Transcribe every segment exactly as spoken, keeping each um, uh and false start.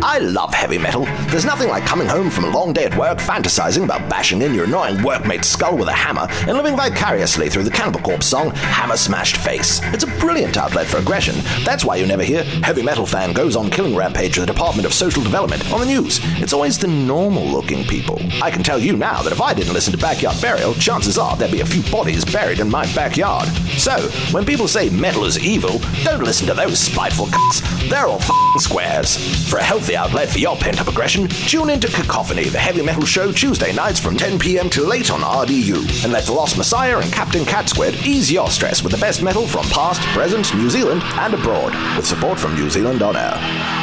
I love heavy metal. There's nothing like coming home from a long day at work, fantasizing about bashing in your annoying workmate's skull with a hammer, and living vicariously through the Cannibal Corpse song, Hammer Smashed Face. It's a brilliant outlet for aggression. That's why you never hear, heavy metal fan goes on killing rampage at the Department of Social Development on the news. It's always the normal-looking people. I can tell you now that if I didn't listen to Backyard Burial, chances are there'd be a few bodies buried in my backyard. So, when people say metal is evil, don't listen to those spiteful cunts. They're all f***ing squares. For a healthy outlet for your pent-up aggression, tune into Cacophony, the heavy metal show Tuesday nights from ten p.m. till late on R D U. And let the Lost Messiah and Captain Cat Squid ease your stress with the best metal from past, present, New Zealand, and abroad, with support from New Zealand On Air.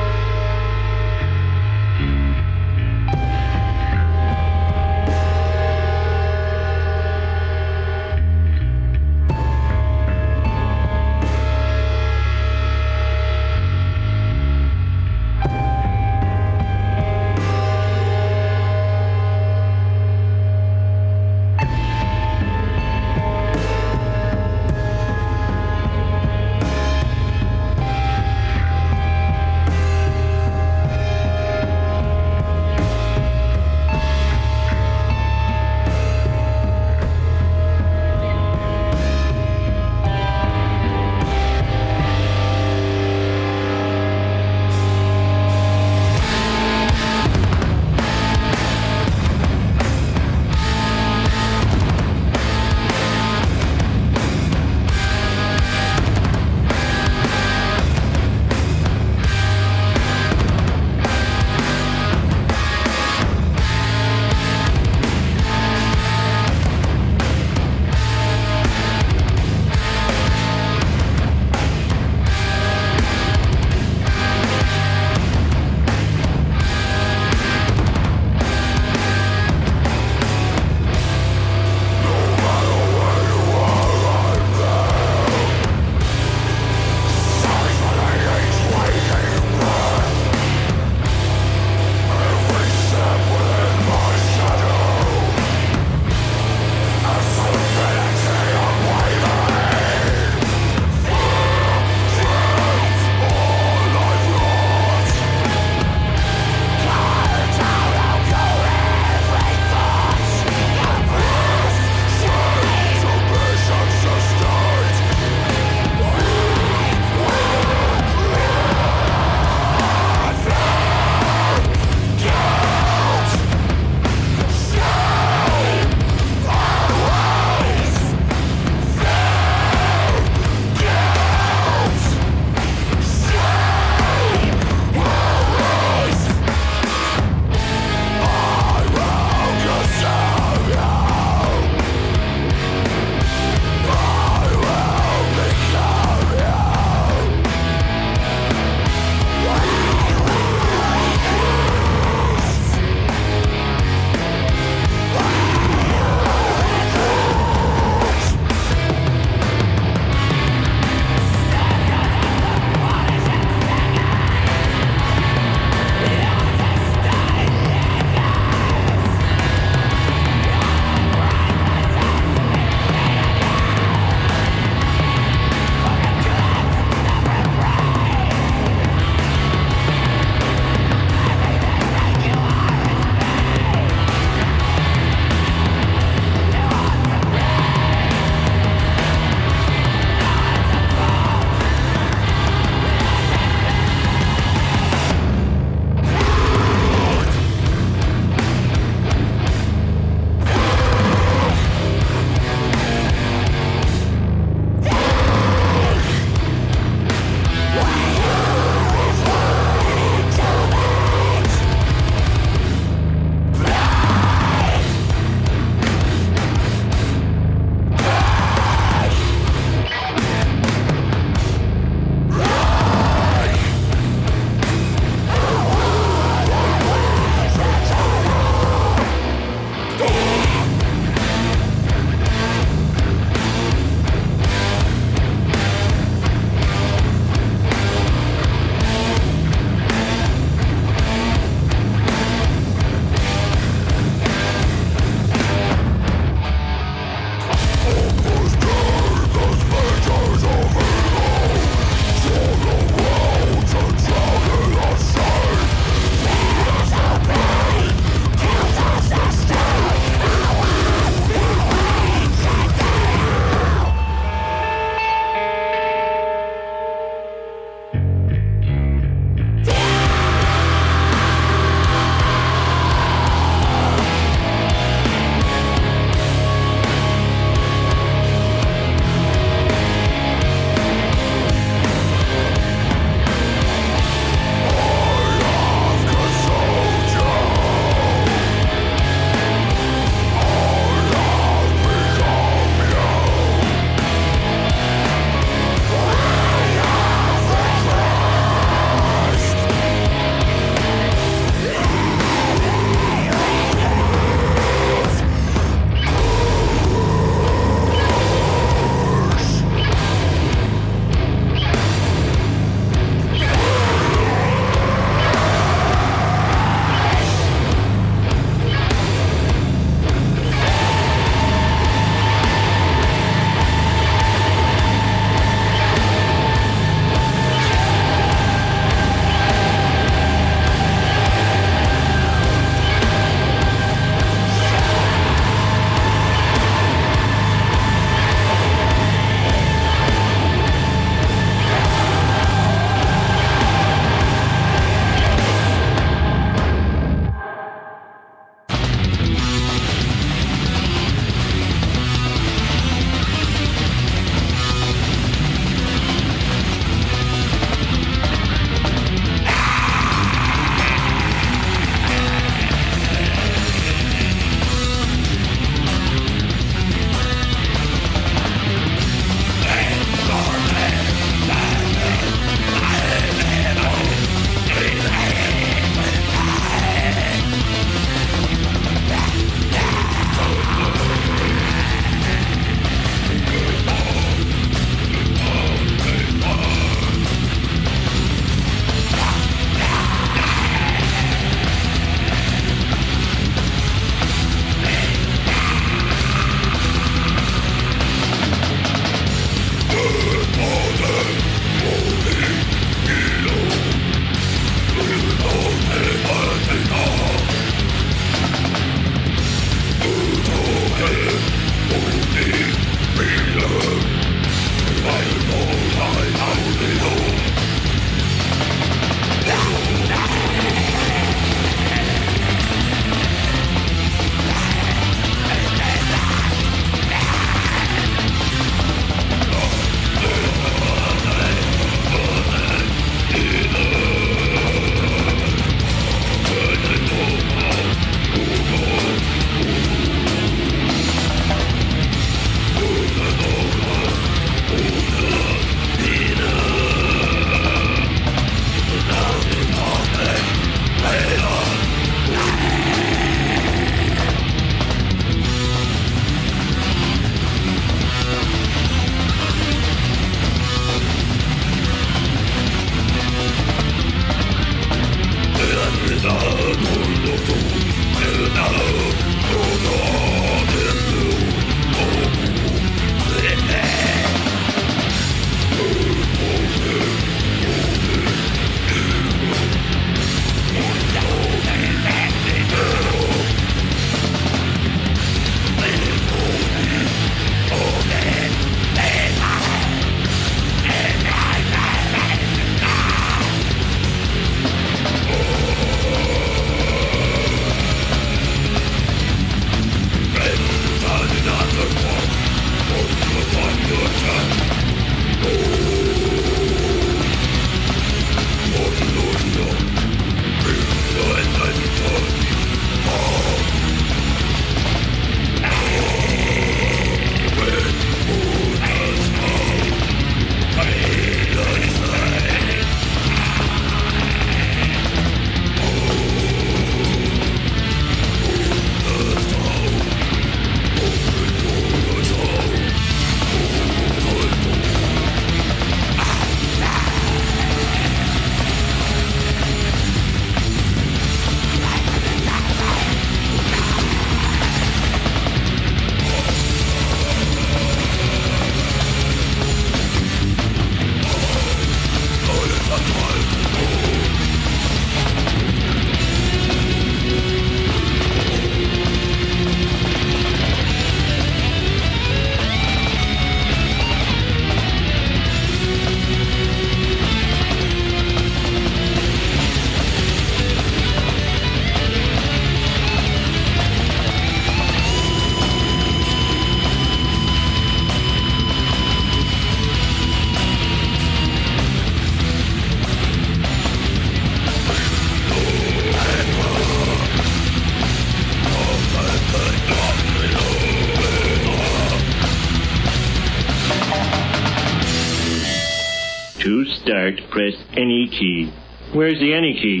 To start, press any key. Where's the any key?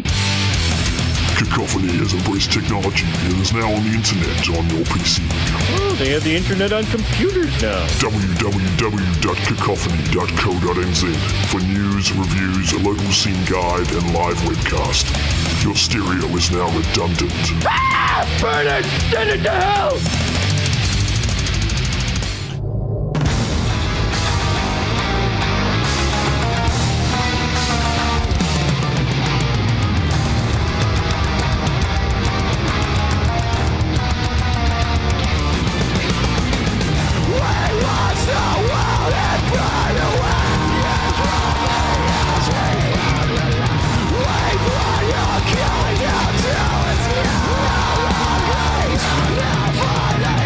Cacophony has embraced technology and is now on the internet on your P C. Oh, they have the internet on computers now. w w w dot cacophony dot co dot n z for news, reviews, a local scene guide, and live webcast. Your stereo is now redundant. Ah! Burn it! Send it to hell! Find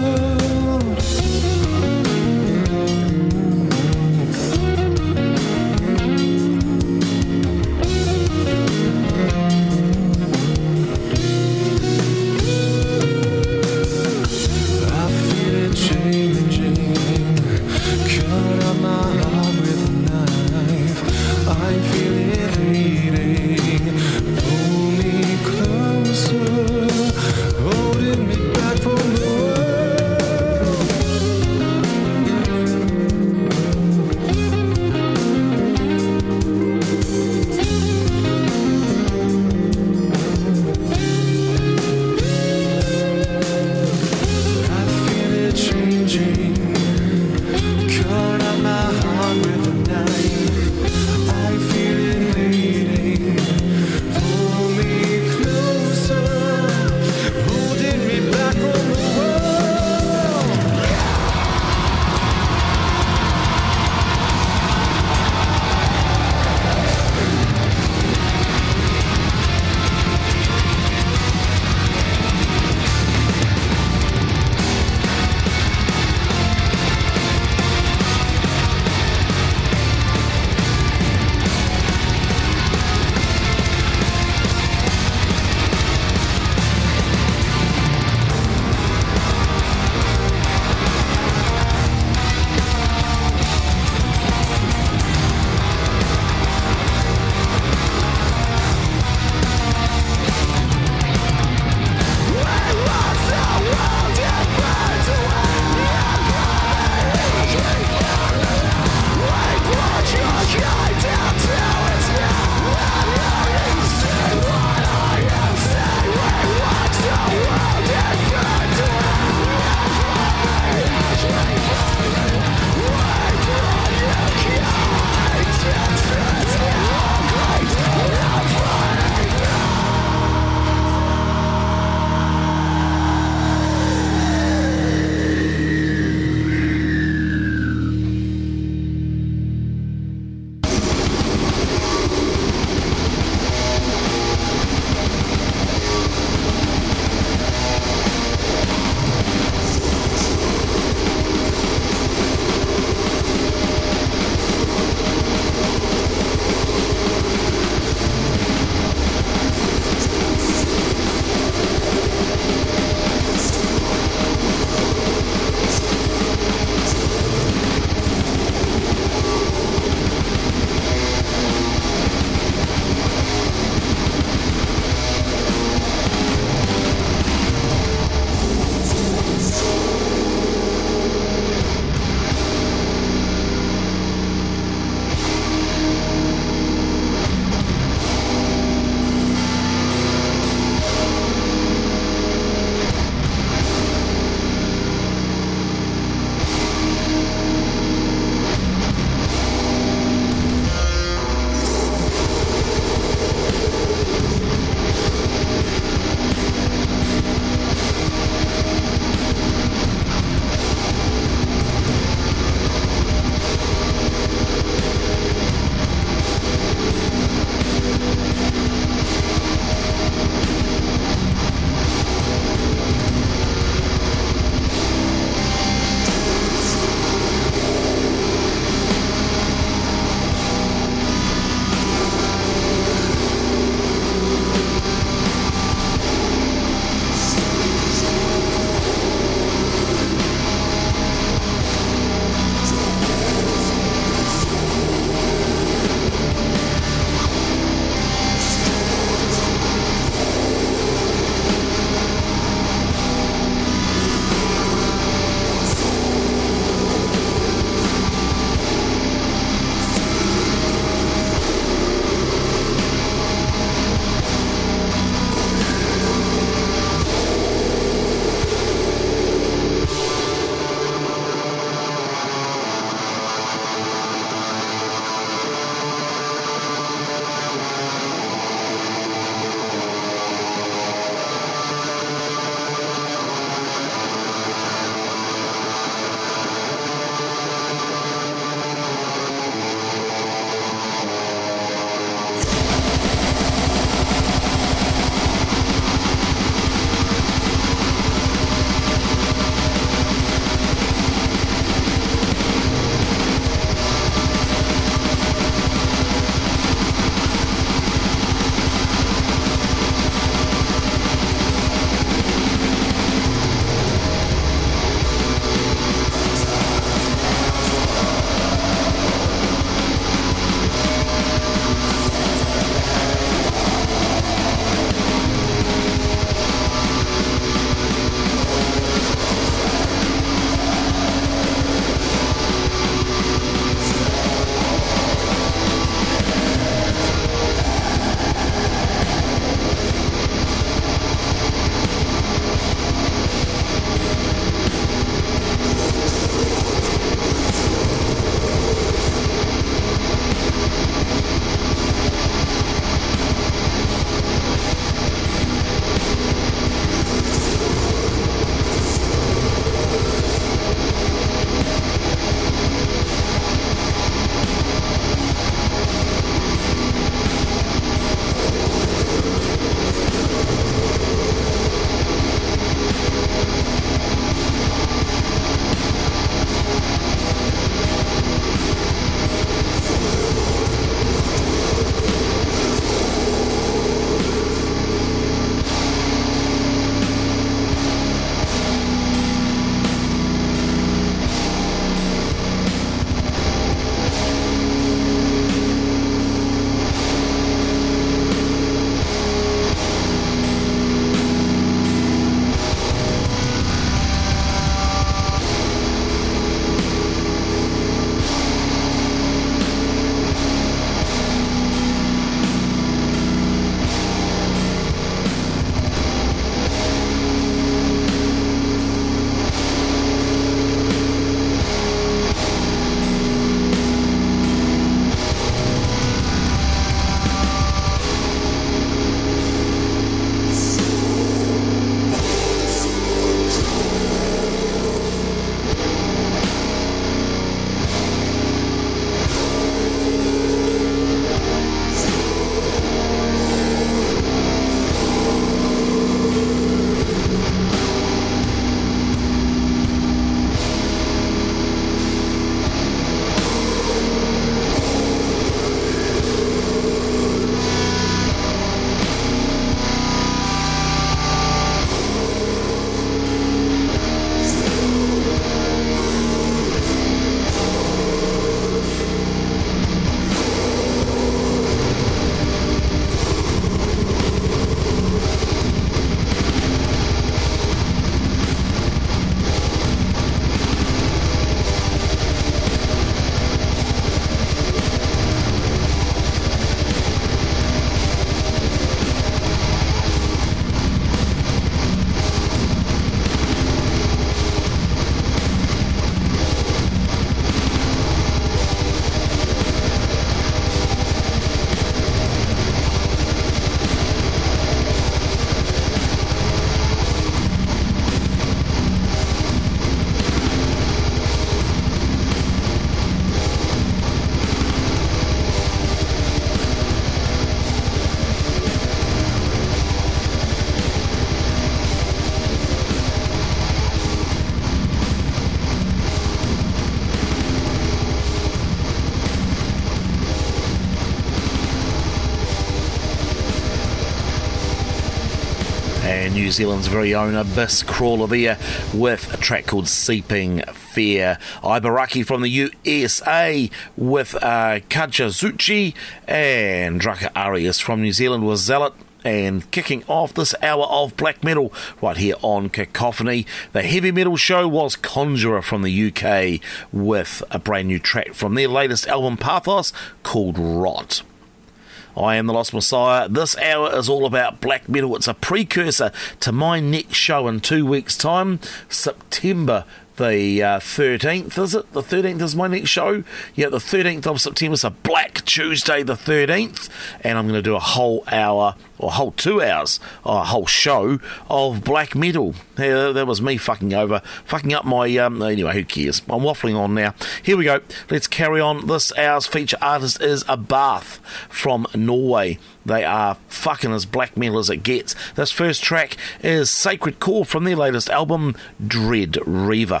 and New Zealand's very own Abyss Crawler there with a track called Seeping Fear. Ibaraki from the U S A with uh, Kajazuchi, and Draka Arias from New Zealand with Zealot. And kicking off this hour of black metal right here on Cacophony, the heavy metal show was Conjurer from the U K with a brand new track from their latest album Pathos called Rot. I am the Lost Messiah. This hour is all about black metal. It's a precursor to my next show in two weeks' time, September the uh, thirteenth, is it? The thirteenth is my next show. Yeah, the thirteenth of September, so Black Tuesday the thirteenth, and I'm going to do a whole hour, or a whole two hours, or a whole show of black metal. Yeah, that was me fucking over, fucking up my, um, anyway, who cares? I'm waffling on now. Here we go. Let's carry on. This hour's feature artist is Abath from Norway. They are fucking as black metal as it gets. This first track is Sacred Core from their latest album, Dread Reaver.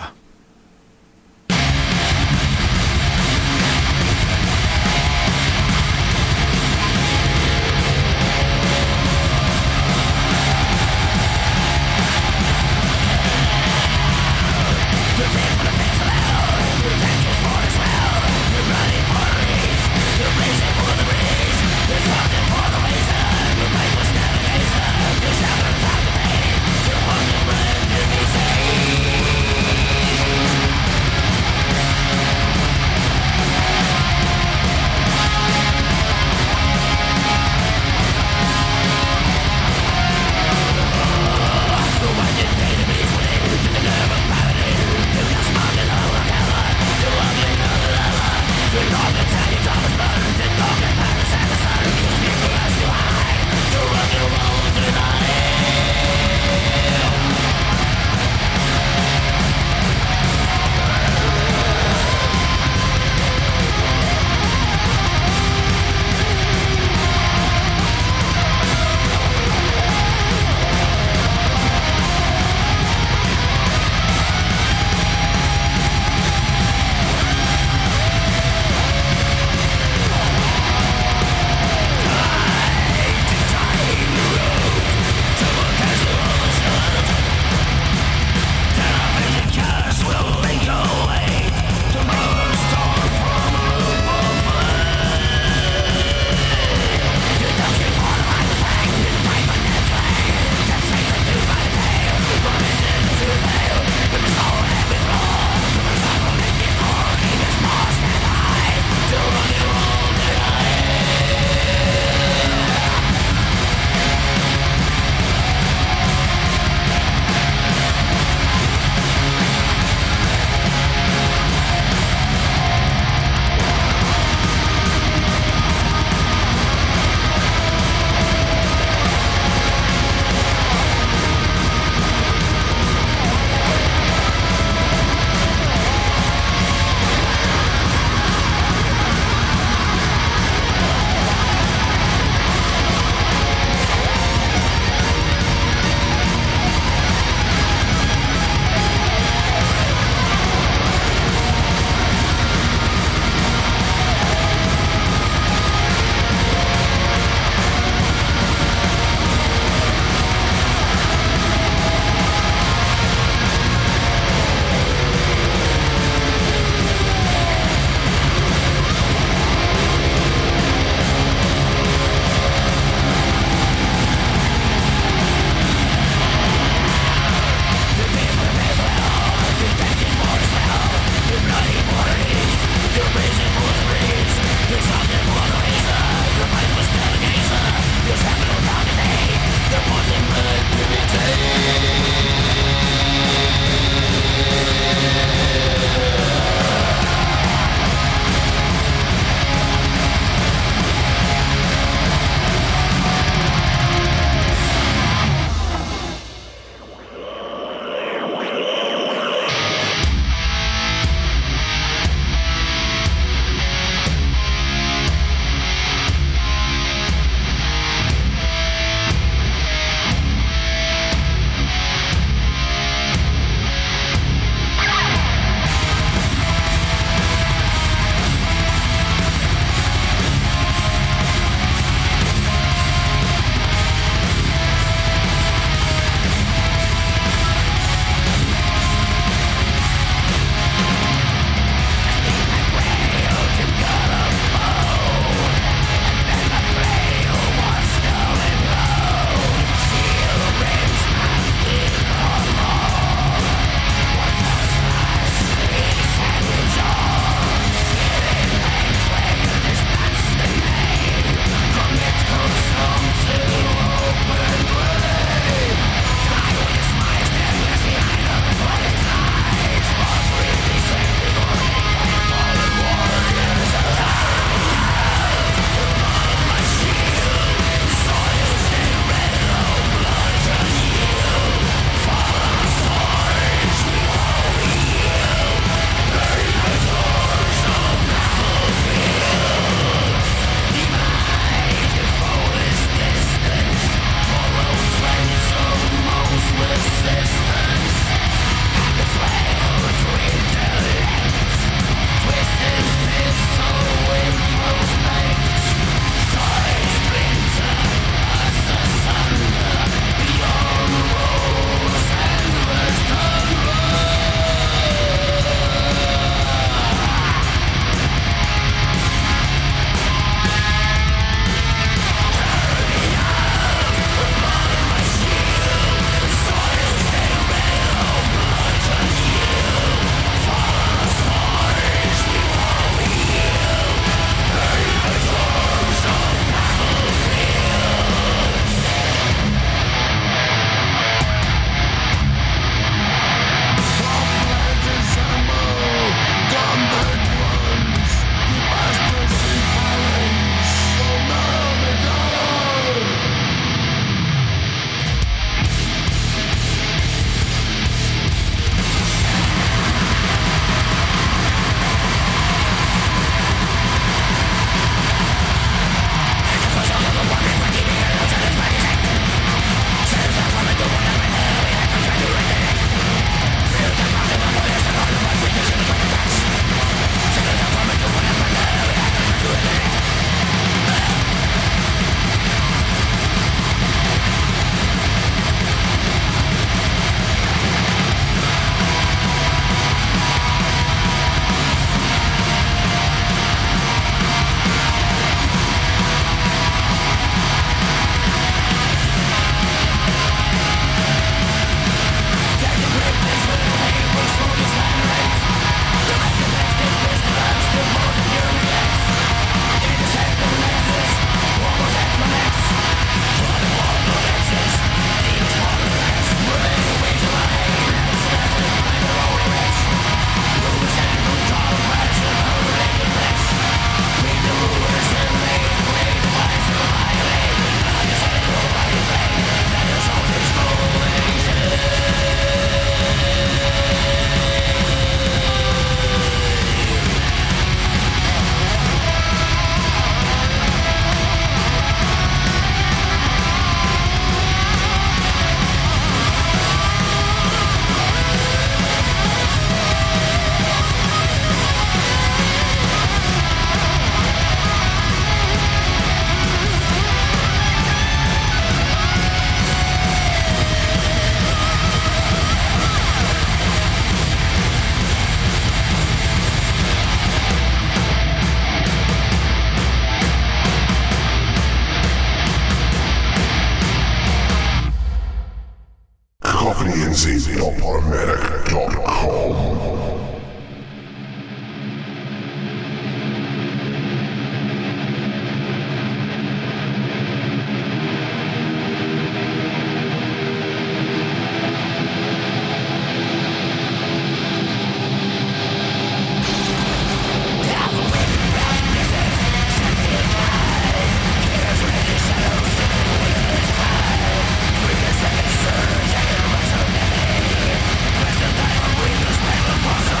This cacophony n z dot podomatic dot com. Fossil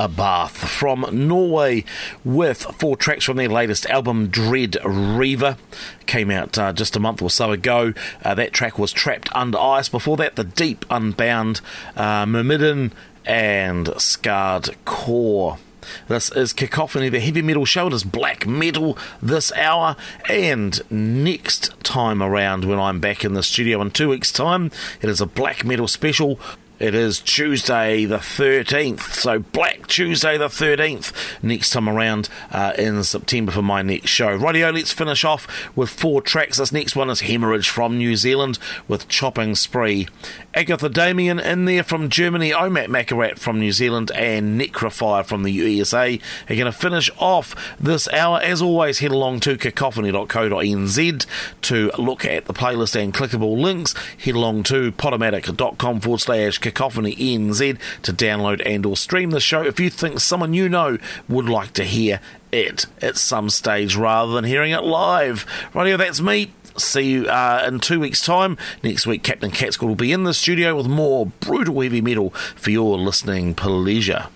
Bloodbath from Norway with four tracks from their latest album, Dread Reaver. Came out uh, just a month or so ago. Uh, that track was Trapped Under Ice. Before that, The Deep, Unbound, uh, Myrmidon, and Scarred Core. This is Cacophony, the heavy metal show. It is black metal this hour, and next time around when I'm back in the studio in two weeks' time, it is a black metal special. It is Tuesday the thirteenth, so Black Tuesday the thirteenth next time around uh, in September for my next show. Rightio, let's finish off with four tracks. This next one is Hemorrhage from New Zealand with Chopping Spree. Agatha Damien in there from Germany, Omat Makarat from New Zealand, and Necrofire from the U S A are going to finish off this hour. As always, head along to cacophony dot co dot n z to look at the playlist and clickable links. Head along to podomatic.com forward slash Cacophony N Z to download and or stream the show if you think someone you know would like to hear it at some stage rather than hearing it live. Rightio, that's me. See you uh, in two weeks' time. Next week, Captain Catskill will be in the studio with more brutal heavy metal for your listening pleasure.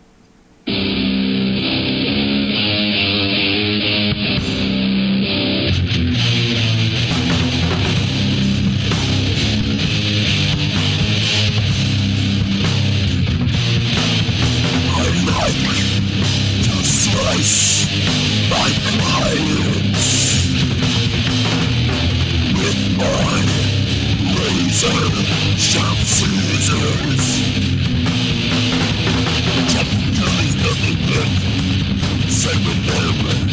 Sharp scissors, chopping down is nothing but saving them.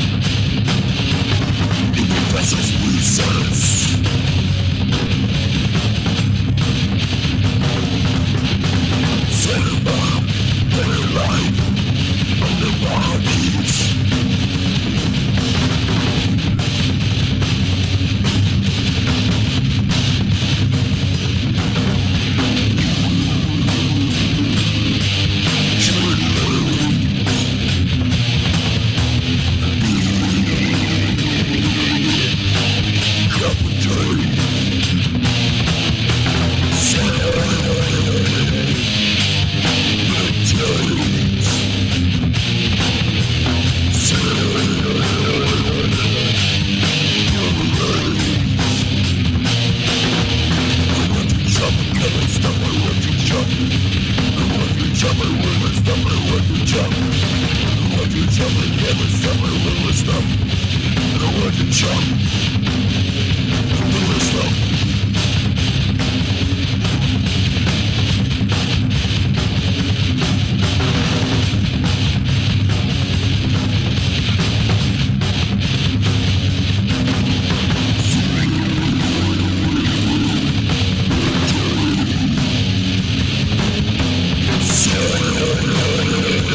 In the process, pieces. Silver, their life on the bodies.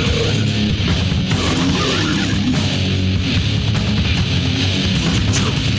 Jump.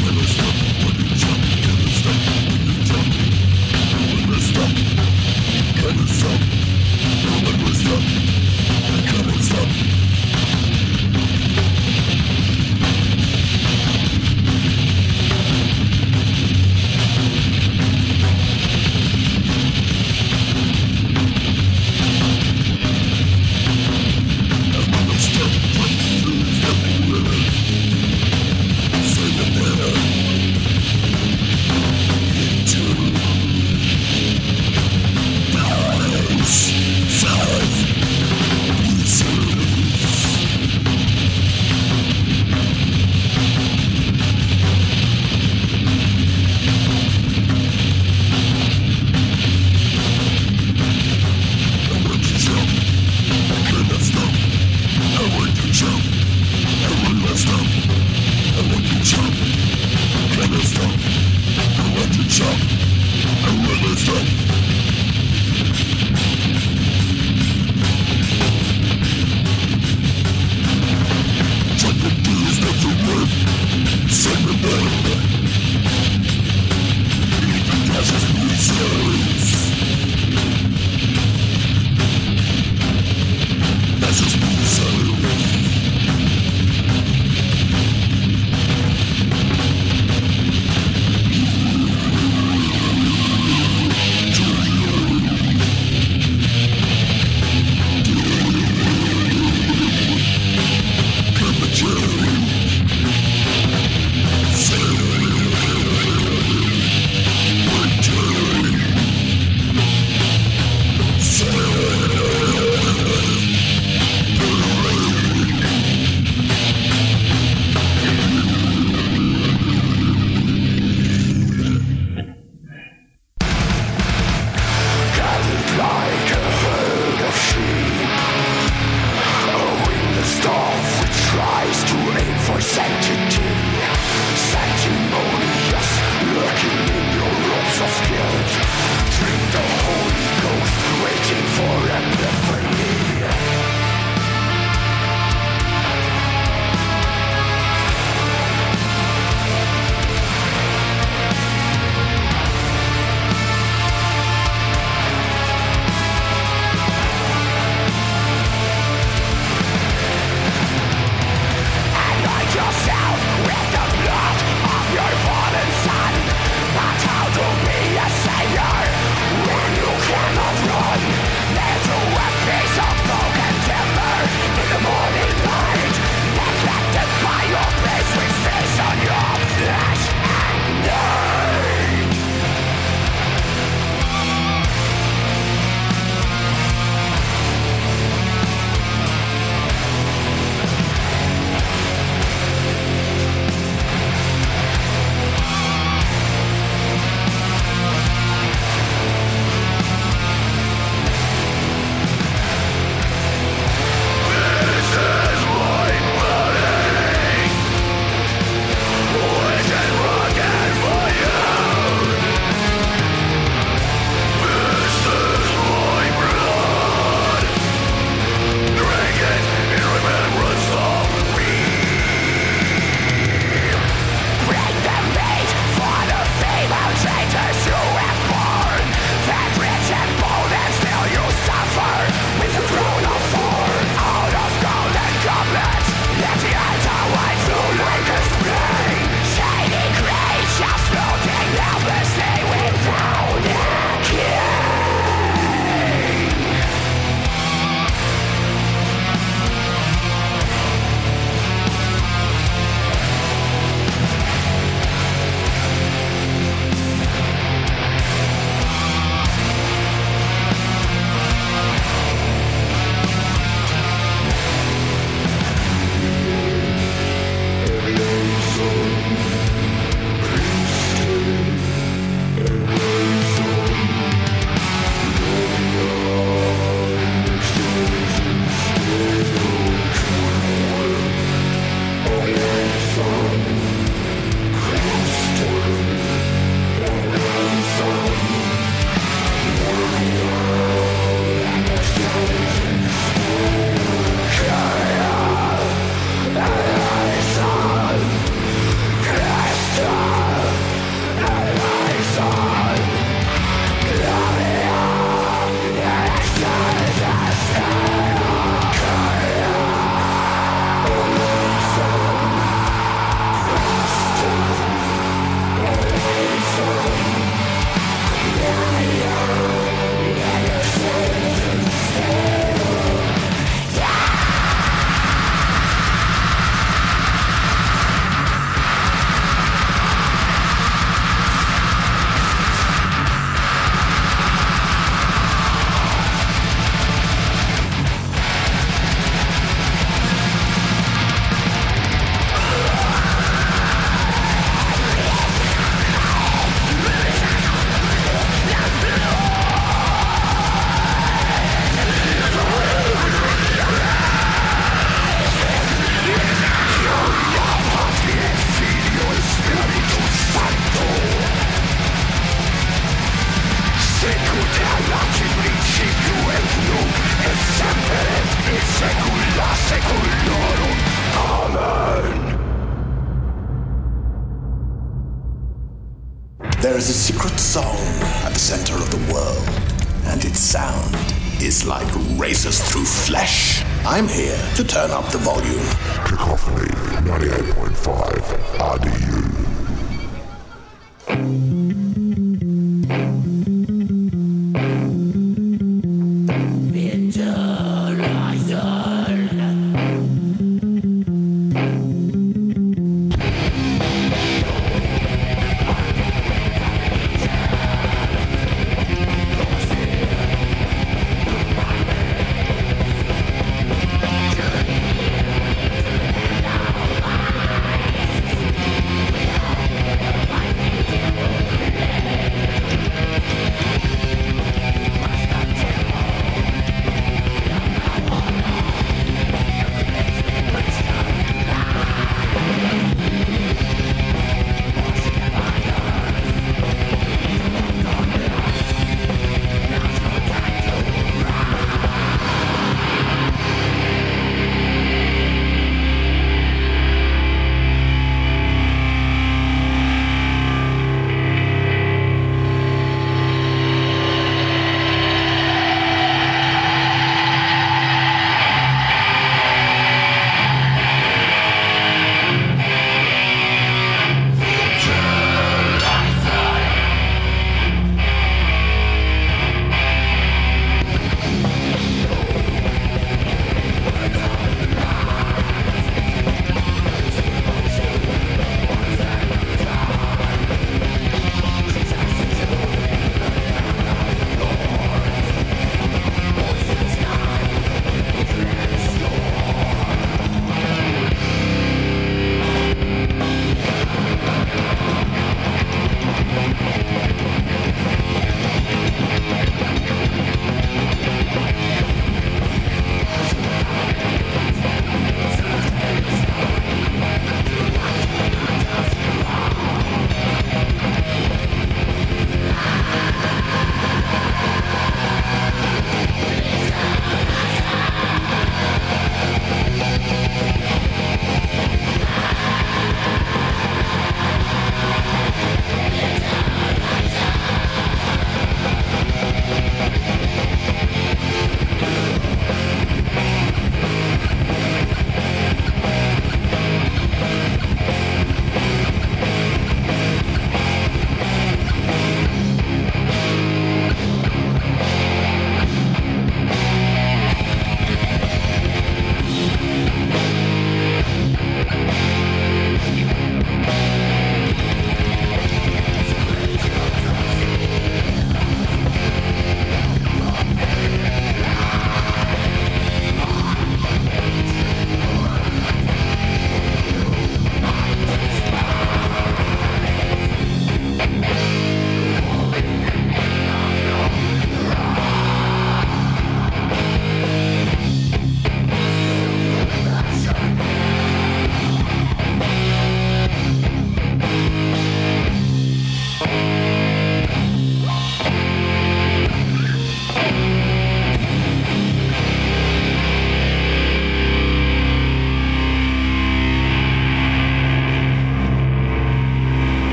There is a secret song at the center of the world, and its sound is like razors through flesh. I'm here to turn up the volume. Cacophony ninety-eight point five R D U.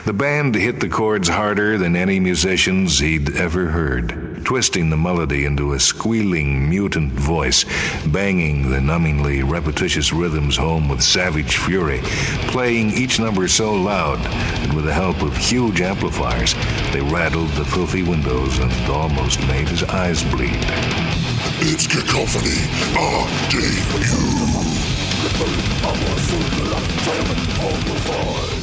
The band hit the chords harder than any musicians he'd ever heard, twisting the melody into a squealing, mutant voice, banging the numbingly repetitious rhythms home with savage fury, playing each number so loud that with the help of huge amplifiers, they rattled the filthy windows and almost made his eyes bleed. It's Cacophony on Dave U.